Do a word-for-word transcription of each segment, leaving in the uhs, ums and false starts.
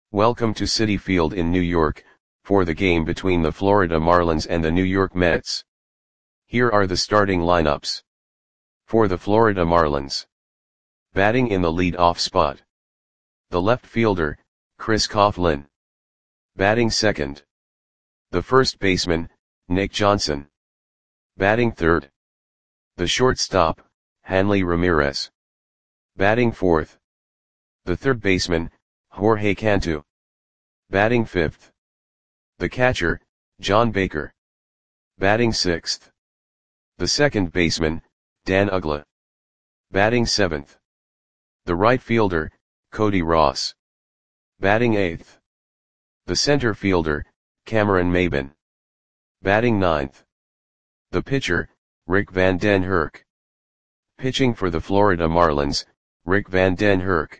Welcome to Citi Field in New York, for the game between the Florida Marlins and the New York Mets. Here are the starting lineups. For the Florida Marlins. Batting in the lead-off spot. The left fielder, Chris Coghlan. Batting second. The first baseman, Nick Johnson. Batting third. The shortstop, Hanley Ramirez. Batting fourth. The third baseman, Jorge Cantu. Batting fifth. The catcher, John Baker. Batting sixth. The second baseman, Dan Uggla. Batting seventh. The right fielder, Cody Ross. Batting eighth. The center fielder, Cameron Maybin. Batting ninth. The pitcher, Rick Van Den Hurk. Pitching for the Florida Marlins, Rick Van Den Hurk.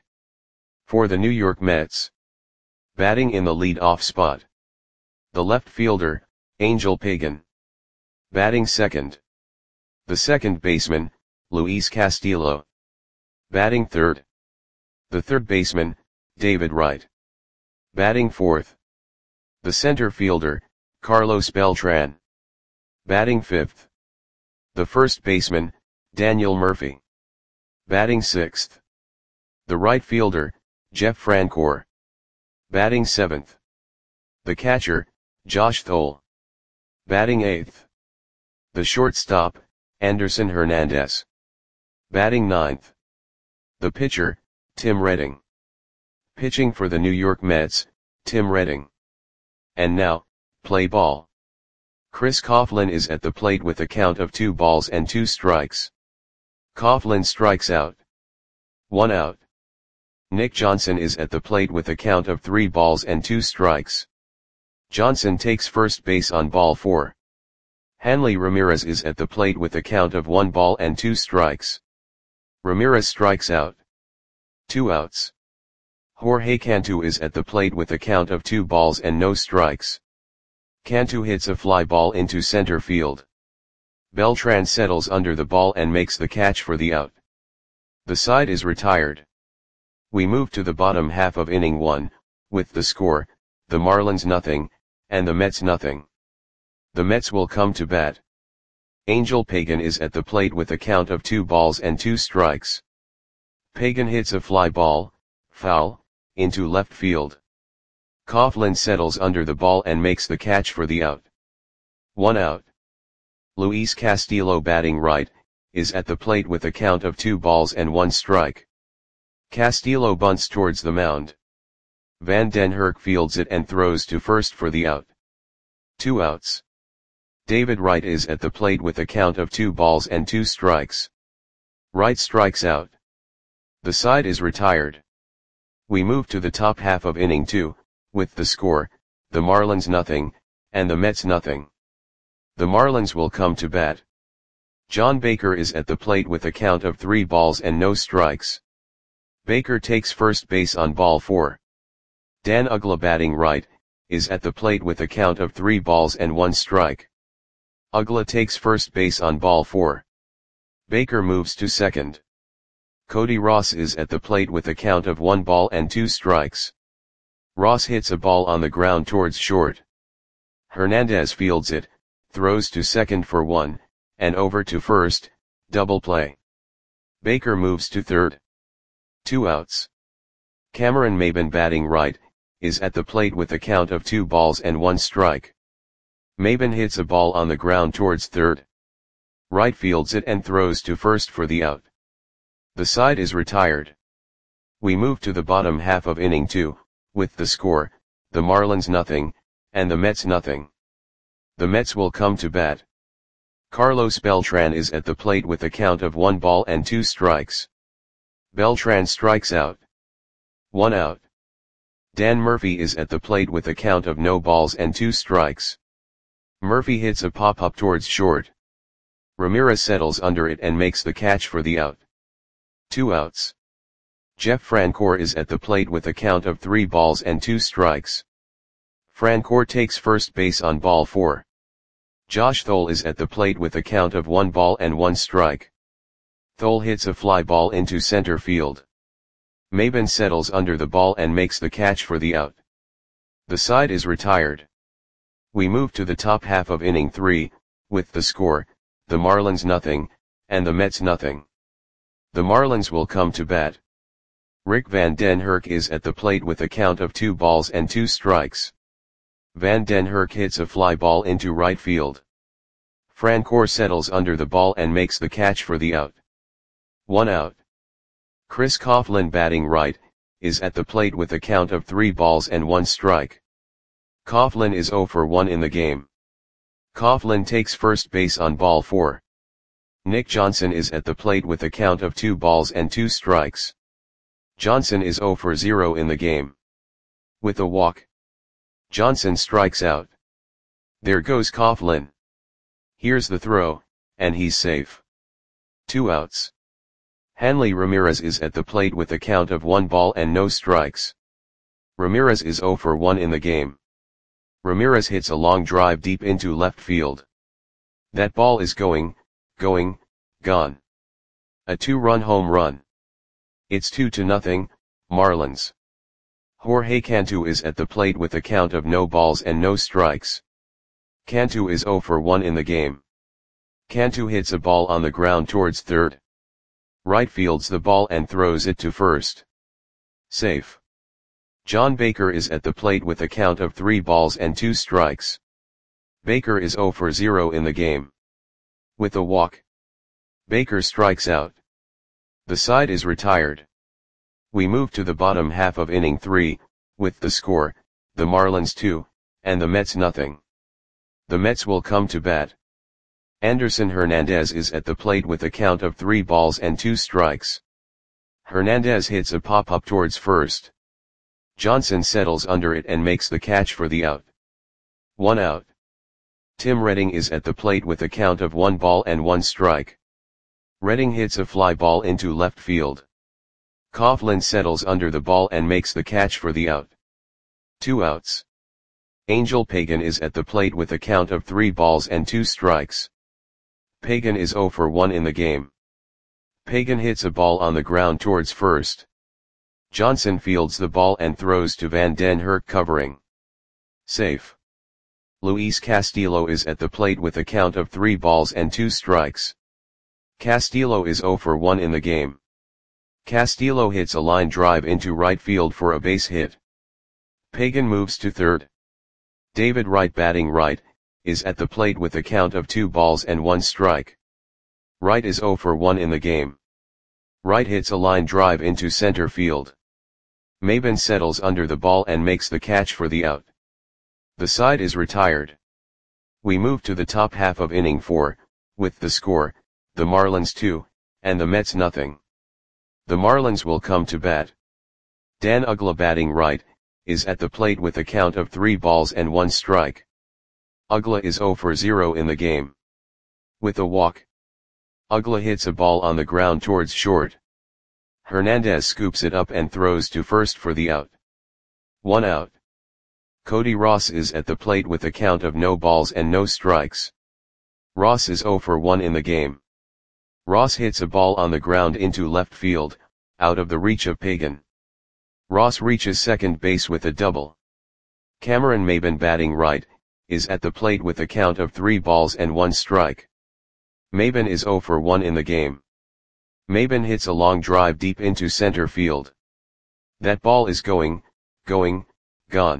For the New York Mets. Batting in the lead-off spot. The left fielder, Angel Pagan. Batting second. The second baseman, Luis Castillo. Batting third. The third baseman, David Wright. Batting fourth. The center fielder, Carlos Beltran. Batting fifth. The first baseman, Daniel Murphy. Batting sixth. The right fielder, Jeff Francoeur. Batting seventh. The catcher, Josh Thole. Batting eighth. The shortstop, Anderson Hernandez. Batting ninth. The pitcher, Tim Redding. Pitching for the New York Mets, Tim Redding. And now, play ball. Chris Coghlan is at the plate with a count of two balls and two strikes. Coghlan strikes out. One out. Nick Johnson is at the plate with a count of three balls and two strikes. Johnson takes first base on ball four. Hanley Ramirez is at the plate with a count of one ball and two strikes. Ramirez strikes out. Two outs. Jorge Cantu is at the plate with a count of two balls and no strikes. Cantu hits a fly ball into center field. Beltran settles under the ball and makes the catch for the out. The side is retired. We move to the bottom half of inning one, with the score, the Marlins nothing, and the Mets nothing. The Mets will come to bat. Angel Pagan is at the plate with a count of two balls and two strikes. Pagan hits a fly ball, foul, into left field. Coghlan settles under the ball and makes the catch for the out. One out. Luis Castillo, batting right, is at the plate with a count of two balls and one strike. Castillo bunts towards the mound. Van Den Hurk fields it and throws to first for the out. Two outs. David Wright is at the plate with a count of two balls and two strikes. Wright strikes out. The side is retired. We move to the top half of inning two, with the score, the Marlins nothing, and the Mets nothing. The Marlins will come to bat. John Baker is at the plate with a count of three balls and no strikes. Baker takes first base on ball four. Dan Uggla, batting right, is at the plate with a count of three balls and one strike. Uggla takes first base on ball four. Baker moves to second. Cody Ross is at the plate with a count of one ball and two strikes. Ross hits a ball on the ground towards short. Hernandez fields it, throws to second for one, and over to first, double play. Baker moves to third. Two outs. Cameron Maybin, batting right, is at the plate with a count of two balls and one strike. Maybin hits a ball on the ground towards third. Wright fields it and throws to first for the out. The side is retired. We move to the bottom half of inning two, with the score, the Marlins nothing, and the Mets nothing. The Mets will come to bat. Carlos Beltran is at the plate with a count of one ball and two strikes. Beltran strikes out. One out. Dan Murphy is at the plate with a count of no balls and two strikes. Murphy hits a pop-up towards short. Ramirez settles under it and makes the catch for the out. Two outs. Jeff Francoeur is at the plate with a count of three balls and two strikes. Francoeur takes first base on ball four. Josh Thole is at the plate with a count of one ball and one strike. Thole hits a fly ball into center field. Maben settles under the ball and makes the catch for the out. The side is retired. We move to the top half of inning three, with the score, the Marlins nothing, and the Mets nothing. The Marlins will come to bat. Rick Van Den Herk is at the plate with a count of two balls and two strikes. Van Den Herk hits a fly ball into right field. Francoeur settles under the ball and makes the catch for the out. One out. Chris Coughlin, batting right, is at the plate with a count of three balls and one strike. Coughlin is oh for one in the game. Coughlin takes first base on ball four. Nick Johnson is at the plate with a count of two balls and two strikes. Johnson is oh for zero in the game. With a walk, Johnson strikes out. There goes Coughlin. Here's the throw, and he's safe. Two outs. Hanley Ramirez is at the plate with a count of one ball and no strikes. Ramirez is oh for one in the game. Ramirez hits a long drive deep into left field. That ball is going, going, gone. A two-run home run. It's two to nothing, Marlins. Jorge Cantu is at the plate with a count of no balls and no strikes. Cantu is oh for one in the game. Cantu hits a ball on the ground towards third. Right fields the ball and throws it to first. Safe. John Baker is at the plate with a count of three balls and two strikes. Baker is oh for zero in the game. With a walk, Baker strikes out. The side is retired. We move to the bottom half of inning three, with the score, the Marlins two, and the Mets nothing. The Mets will come to bat. Anderson Hernandez is at the plate with a count of three balls and two strikes. Hernandez hits a pop-up towards first. Johnson settles under it and makes the catch for the out. One out. Tim Redding is at the plate with a count of one ball and one strike. Redding hits a fly ball into left field. Coughlin settles under the ball and makes the catch for the out. Two outs. Angel Pagan is at the plate with a count of three balls and two strikes. Pagan is oh for one in the game. Pagan hits a ball on the ground towards first. Johnson fields the ball and throws to Van Den Herk covering. Safe. Luis Castillo is at the plate with a count of three balls and two strikes. Castillo is oh for one in the game. Castillo hits a line drive into right field for a base hit. Pagan moves to third. David Wright, batting right, is at the plate with a count of two balls and one strike. Wright is oh for one in the game. Wright hits a line drive into center field. Maben settles under the ball and makes the catch for the out. The side is retired. We move to the top half of inning four, with the score, the Marlins two, and the Mets nothing. The Marlins will come to bat. Dan Uggla, batting right, is at the plate with a count of three balls and one strike. Uggla is oh for zero in the game. With a walk, Uggla hits a ball on the ground towards short. Hernandez scoops it up and throws to first for the out. One out. Cody Ross is at the plate with a count of no balls and no strikes. Ross is oh for one in the game. Ross hits a ball on the ground into left field, out of the reach of Pagan. Ross reaches second base with a double. Cameron Maben, batting right, is at the plate with a count of three balls and one strike. Maben is oh for one in the game. Maben hits a long drive deep into center field. That ball is going, going, gone.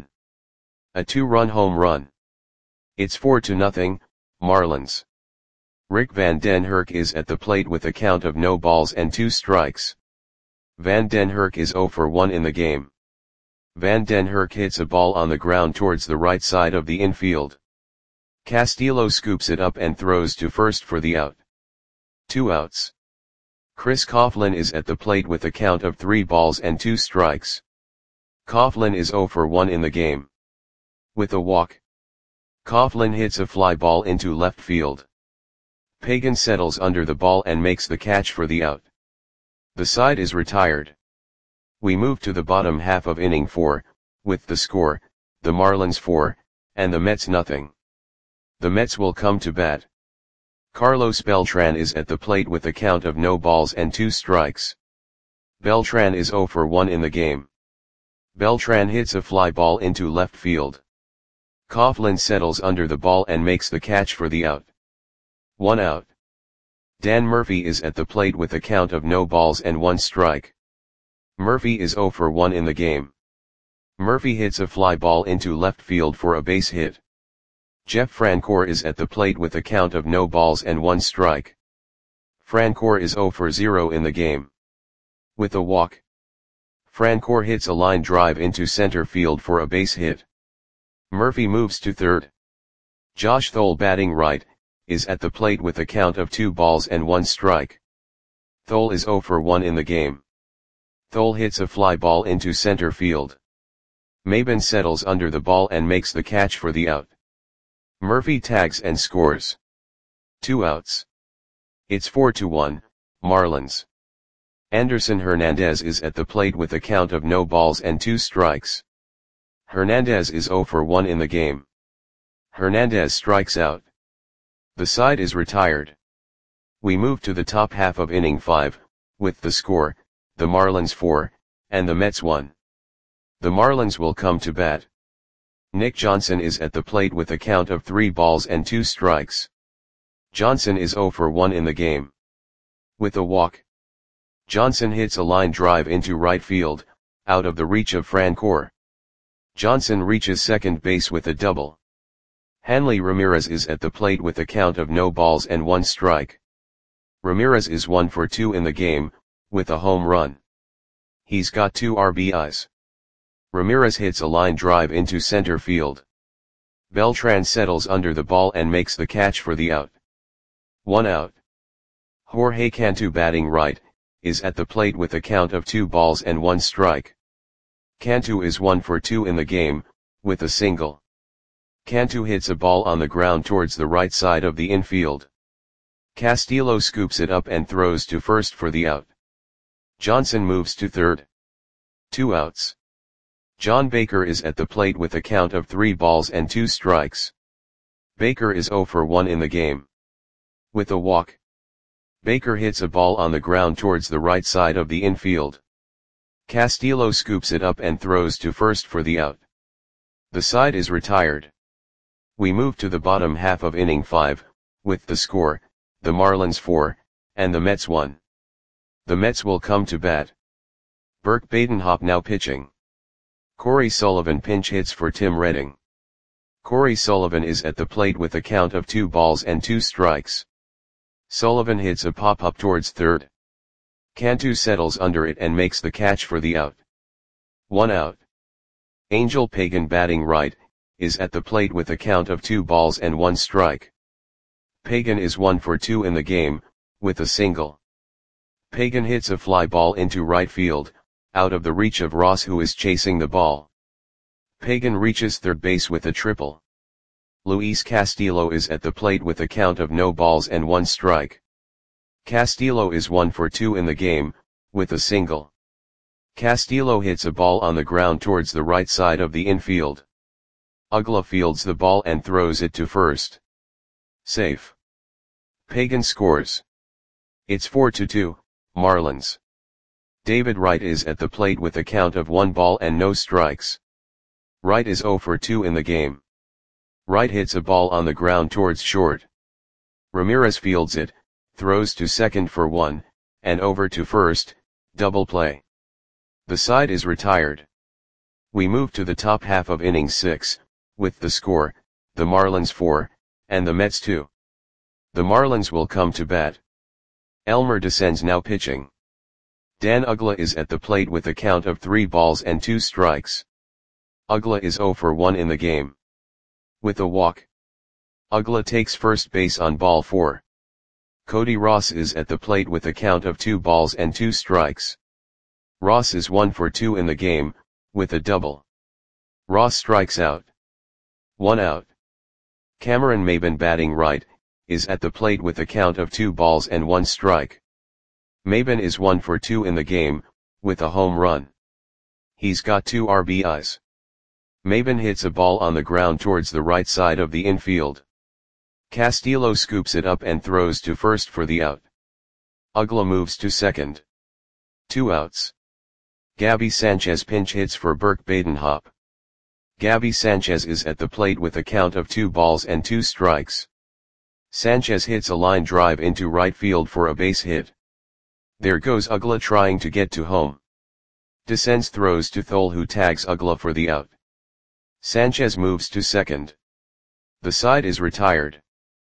A two-run home run. It's four to nothing, Marlins. Rick Van Den Herk is at the plate with a count of no balls and two strikes. Van Den Herk is oh for one in the game. Van Den Herk hits a ball on the ground towards the right side of the infield. Castillo scoops it up and throws to first for the out. Two outs. Chris Coughlin is at the plate with a count of three balls and two strikes. Coughlin is oh for one in the game. With a walk, Coughlin hits a fly ball into left field. Pagan settles under the ball and makes the catch for the out. The side is retired. We move to the bottom half of inning four, with the score, the Marlins four, and the Mets nothing. The Mets will come to bat. Carlos Beltran is at the plate with a count of no balls and two strikes. Beltran is zero for one in the game. Beltran hits a fly ball into left field. Coughlin settles under the ball and makes the catch for the out. One out. Dan Murphy is at the plate with a count of no balls and one strike. Murphy is zero for one in the game. Murphy hits a fly ball into left field for a base hit. Jeff Francoeur is at the plate with a count of no balls and one strike. Francoeur is zero for zero in the game. With a walk, Francoeur hits a line drive into center field for a base hit. Murphy moves to third. Josh Thole, batting right, is at the plate with a count of two balls and one strike. Thole is zero for one in the game. Thole hits a fly ball into center field. Maben settles under the ball and makes the catch for the out. Murphy tags and scores. Two outs. It's four to one, Marlins. Anderson Hernandez is at the plate with a count of no balls and two strikes. Hernandez is zero for one in the game. Hernandez strikes out. The side is retired. We move to the top half of inning five, with the score, the Marlins four, and the Mets one. The Marlins will come to bat. Nick Johnson is at the plate with a count of three balls and two strikes. Johnson is zero for one in the game. With a walk, Johnson hits a line drive into right field, out of the reach of Francoeur. Johnson reaches second base with a double. Hanley Ramirez is at the plate with a count of no balls and one strike. Ramirez is one for two in the game, with a home run. He's got two R B Is. Ramirez hits a line drive into center field. Beltran settles under the ball and makes the catch for the out. One out. Jorge Cantu, batting right, is at the plate with a count of two balls and one strike. Cantu is one for two in the game, with a single. Cantu hits a ball on the ground towards the right side of the infield. Castillo scoops it up and throws to first for the out. Johnson moves to third. Two outs. John Baker is at the plate with a count of three balls and two strikes. Baker is zero for one in the game. With a walk, Baker hits a ball on the ground towards the right side of the infield. Castillo scoops it up and throws to first for the out. The side is retired. We move to the bottom half of inning five, with the score, the Marlins four, and the Mets one. The Mets will come to bat. Burke Badenhop now pitching. Corey Sullivan pinch hits for Tim Redding. Corey Sullivan is at the plate with a count of two balls and two strikes. Sullivan hits a pop-up towards third. Cantu settles under it and makes the catch for the out. One out. Angel Pagan, batting right, is at the plate with a count of two balls and one strike. Pagan is one for two in the game, with a single. Pagan hits a fly ball into right field, out of the reach of Ross, who is chasing the ball. Pagan reaches third base with a triple. Luis Castillo is at the plate with a count of no balls and one strike. Castillo is one for two in the game, with a single. Castillo hits a ball on the ground towards the right side of the infield. Ugla fields the ball and throws it to first. Safe. Pagan scores. It's four to two, Marlins. David Wright is at the plate with a count of one ball and no strikes. Wright is zero for two in the game. Wright hits a ball on the ground towards short. Ramirez fields it, throws to second for one, and over to first, double play. The side is retired. We move to the top half of inning six, with the score, the Marlins four, and the Mets two. The Marlins will come to bat. Elmer descends now pitching. Dan Ugla is at the plate with a count of three balls and two strikes. Ugla is zero for one in the game. With a walk, Ugla takes first base on ball four. Cody Ross is at the plate with a count of two balls and two strikes. Ross is one for two in the game, with a double. Ross strikes out. One out. Cameron Maben, batting right, is at the plate with a count of two balls and one strike. Maben is one for two in the game, with a home run. He's got two R B Is. Maben hits a ball on the ground towards the right side of the infield. Castillo scoops it up and throws to first for the out. Ugla moves to second. Two outs. Gabby Sanchez pinch hits for Burke Badenhop. Gabby Sanchez is at the plate with a count of two balls and two strikes. Sanchez hits a line drive into right field for a base hit. There goes Uggla trying to get to home. Descends throws to Thole, who tags Uggla for the out. Sanchez moves to second. The side is retired.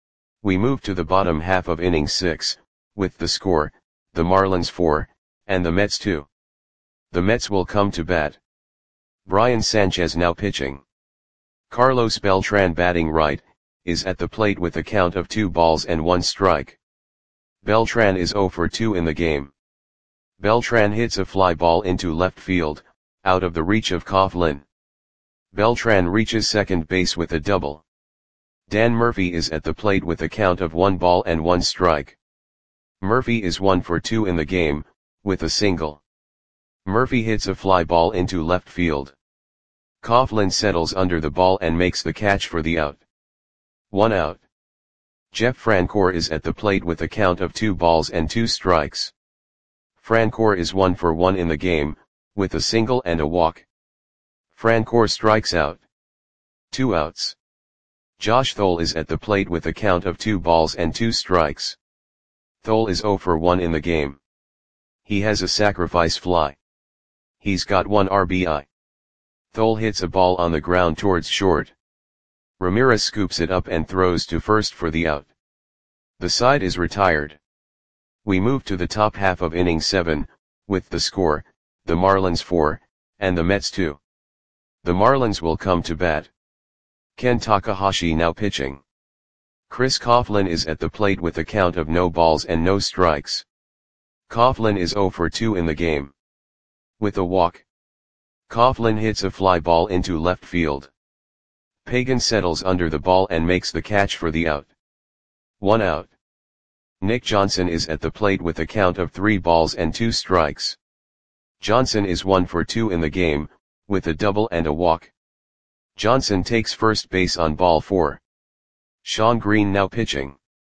We move to the bottom half of inning six, with the score, the Marlins four, and the Mets two. The Mets will come to bat. Brian Sanchez now pitching. Carlos Beltran, batting right, is at the plate with a count of two balls and one strike. Beltran is oh for two in the game. Beltran hits a fly ball into left field, out of the reach of Coughlin. Beltran reaches second base with a double. Dan Murphy is at the plate with a count of one ball and one strike. Murphy is one for two in the game, with a single. Murphy hits a fly ball into left field. Coughlin settles under the ball and makes the catch for the out. One out. Jeff Francoeur is at the plate with a count of two balls and two strikes. Francoeur is one for one in the game, with a single and a walk. Francoeur strikes out. Two outs. Josh Thole is at the plate with a count of two balls and two strikes. Thole is oh for one in the game. He has a sacrifice fly. He's got one R B I. Thole hits a ball on the ground towards short. Ramirez scoops it up and throws to first for the out. The side is retired. We move to the top half of inning seven, with the score, the Marlins four, and the Mets two. The Marlins will come to bat. Ken Takahashi now pitching. Chris Coughlin is at the plate with a count of no balls and no strikes. Coughlin is oh for two in the game. With a walk. Coughlin hits a fly ball into left field. Pagan settles under the ball and makes the catch for the out. One out. Nick Johnson is at the plate with a count of three balls and two strikes. Johnson is one for two in the game, with a double and a walk. Johnson takes first base on ball four. Sean Green now pitching.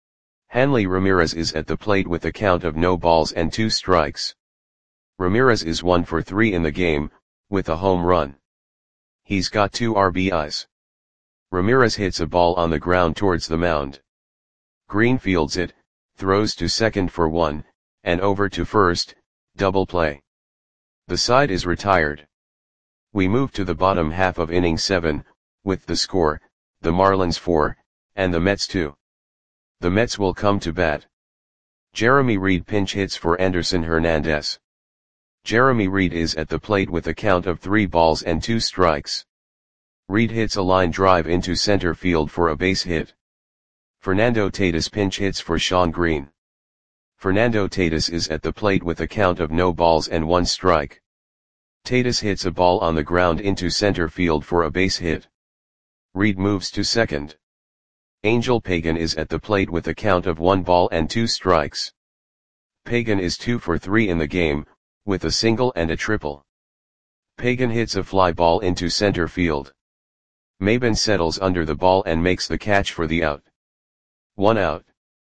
Hanley Ramirez is at the plate with a count of no balls and two strikes. Ramirez is one for three in the game, with a home run. He's got two R B Is. Ramirez hits a ball on the ground towards the mound. Green fields it, throws to second for one, and over to first, double play. The side is retired. We move to the bottom half of inning seven, with the score, the Marlins four, and the Mets two. The Mets will come to bat. Jeremy Reed pinch hits for Anderson Hernandez. Jeremy Reed is at the plate with a count of three balls and two strikes. Reed hits a line drive into center field for a base hit. Fernando Tatis pinch hits for Sean Green. Fernando Tatis is at the plate with a count of no balls and one strike. Tatis hits a ball on the ground into center field for a base hit. Reed moves to second. Angel Pagan is at the plate with a count of one ball and two strikes. Pagan is two for three in the game, with a single and a triple. Pagan hits a fly ball into center field. Maben settles under the ball and makes the catch for the out. One out.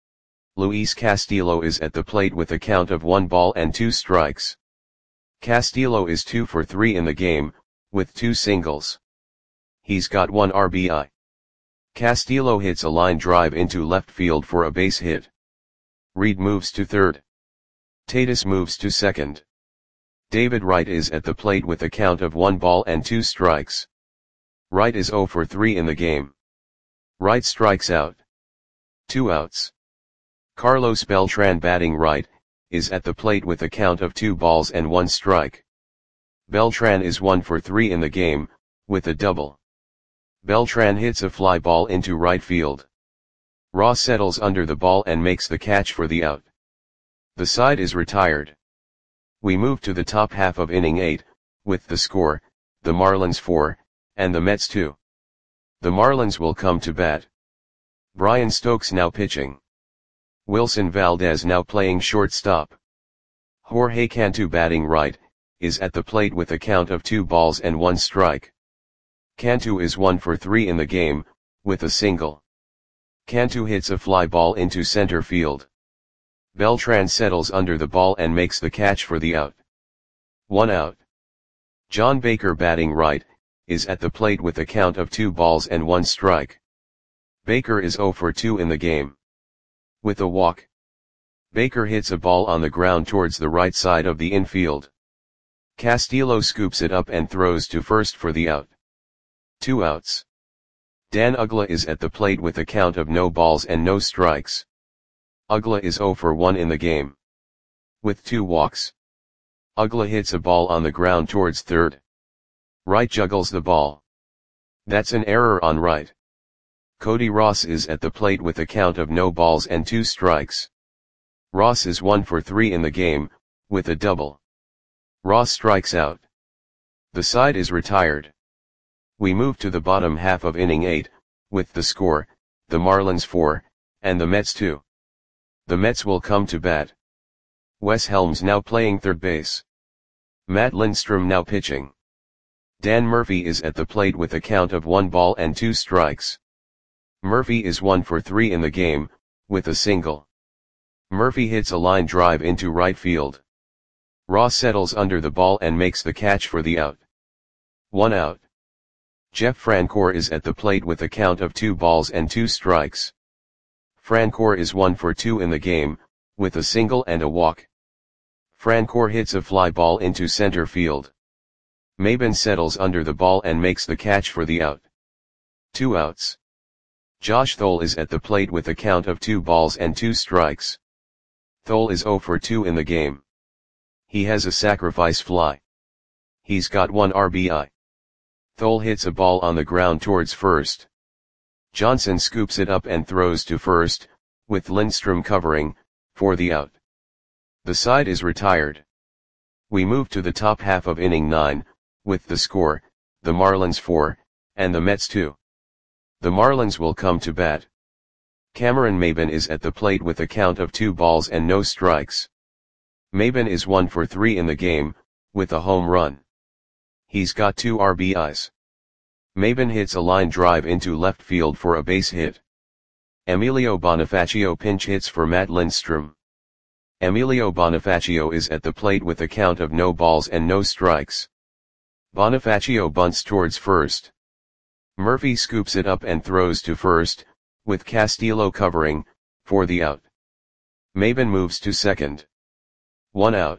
Luis Castillo is at the plate with a count of one ball and two strikes. Castillo is two for three in the game, with two singles. He's got one R B I. Castillo hits a line drive into left field for a base hit. Reed moves to third. Tatis moves to second. David Wright is at the plate with a count of one ball and two strikes. Wright is oh for three in the game. Wright strikes out. Two outs. Carlos Beltran, batting right, is at the plate with a count of two balls and one strike. Beltran is one for three in the game, with a double. Beltran hits a fly ball into right field. Ross settles under the ball and makes the catch for the out. The side is retired. We move to the top half of inning eight, with the score, the Marlins four, and the Mets two. The Marlins will come to bat. Brian Stokes now pitching. Wilson Valdez now playing shortstop. Jorge Cantu, batting right, is at the plate with a count of two balls and one strike. Cantu is one for three in the game, with a single. Cantu hits a fly ball into center field. Beltran settles under the ball and makes the catch for the out. One out. John Baker, batting right, is at the plate with a count of two balls and one strike. Baker is oh for two in the game. With a walk, Baker hits a ball on the ground towards the right side of the infield. Castillo scoops it up and throws to first for the out. Two outs. Dan Uggla is at the plate with a count of no balls and no strikes. Uggla is oh for one in the game. With two walks, Uggla hits a ball on the ground towards third. Right juggles the ball. That's an error on right. Cody Ross is at the plate with a count of no balls and two strikes. Ross is one for three in the game, with a double. Ross strikes out. The side is retired. We move to the bottom half of inning eight, with the score, the Marlins four, and the Mets two. The Mets will come to bat. Wes Helms now playing third base. Matt Lindstrom now pitching. Dan Murphy is at the plate with a count of one ball and two strikes. Murphy is one for three in the game, with a single. Murphy hits a line drive into right field. Ross settles under the ball and makes the catch for the out. One out. Jeff Francoeur is at the plate with a count of two balls and two strikes. Francoeur is one for two in the game, with a single and a walk. Francoeur hits a fly ball into center field. Maben settles under the ball and makes the catch for the out. Two outs. Josh Thole is at the plate with a count of two balls and two strikes. Thole is oh for two in the game. He has a sacrifice fly. He's got one R B I. Thole hits a ball on the ground towards first. Johnson scoops it up and throws to first, with Lindstrom covering, for the out. The side is retired. We move to the top half of inning nine, with the score, the Marlins four, and the Mets two. The Marlins will come to bat. Cameron Maben is at the plate with a count of two balls and no strikes. Maben is one for three in the game, with a home run. He's got two R B Is. Maben hits a line drive into left field for a base hit. Emilio Bonifacio pinch hits for Matt Lindstrom. Emilio Bonifacio is at the plate with a count of no balls and no strikes. Bonifacio bunts towards first. Murphy scoops it up and throws to first, with Castillo covering, for the out. Maben moves to second. One out.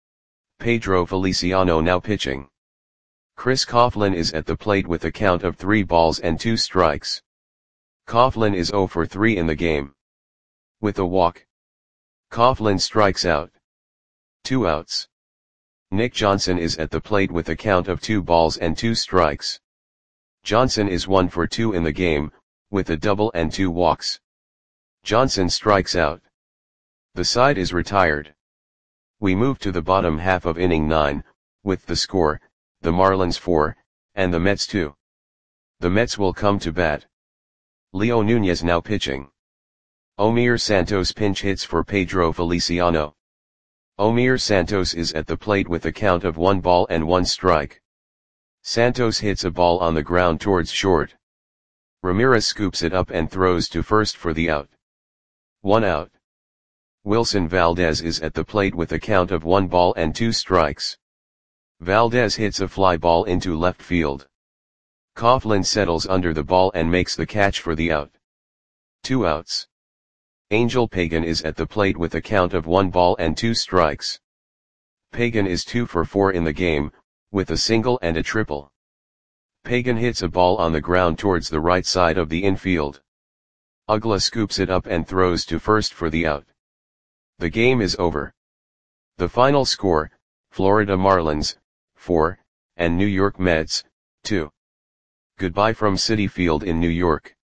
Pedro Feliciano now pitching. Chris Coughlin is at the plate with a count of three balls and two strikes. Coughlin is oh for three in the game. With a walk, Coughlin strikes out. Two outs. Nick Johnson is at the plate with a count of two balls and two strikes. Johnson is one for two in the game, with a double and two walks. Johnson strikes out. The side is retired. We move to the bottom half of inning nine, with the score, the Marlins four, and the Mets two. The Mets will come to bat. Leo Nunez now pitching. Omir Santos pinch hits for Pedro Feliciano. Omir Santos is at the plate with a count of one ball and one strike. Santos hits a ball on the ground towards short. Ramirez scoops it up and throws to first for the out. One out. Wilson Valdez is at the plate with a count of one ball and two strikes. Valdez hits a fly ball into left field. Coughlin settles under the ball and makes the catch for the out. Two outs. Angel Pagan is at the plate with a count of one ball and two strikes. Pagan is two for four in the game, with a single and a triple. Pagan hits a ball on the ground towards the right side of the infield. Uggla scoops it up and throws to first for the out. The game is over. The final score, Florida Marlins, four, and New York Mets, two. Goodbye from Citi Field in New York.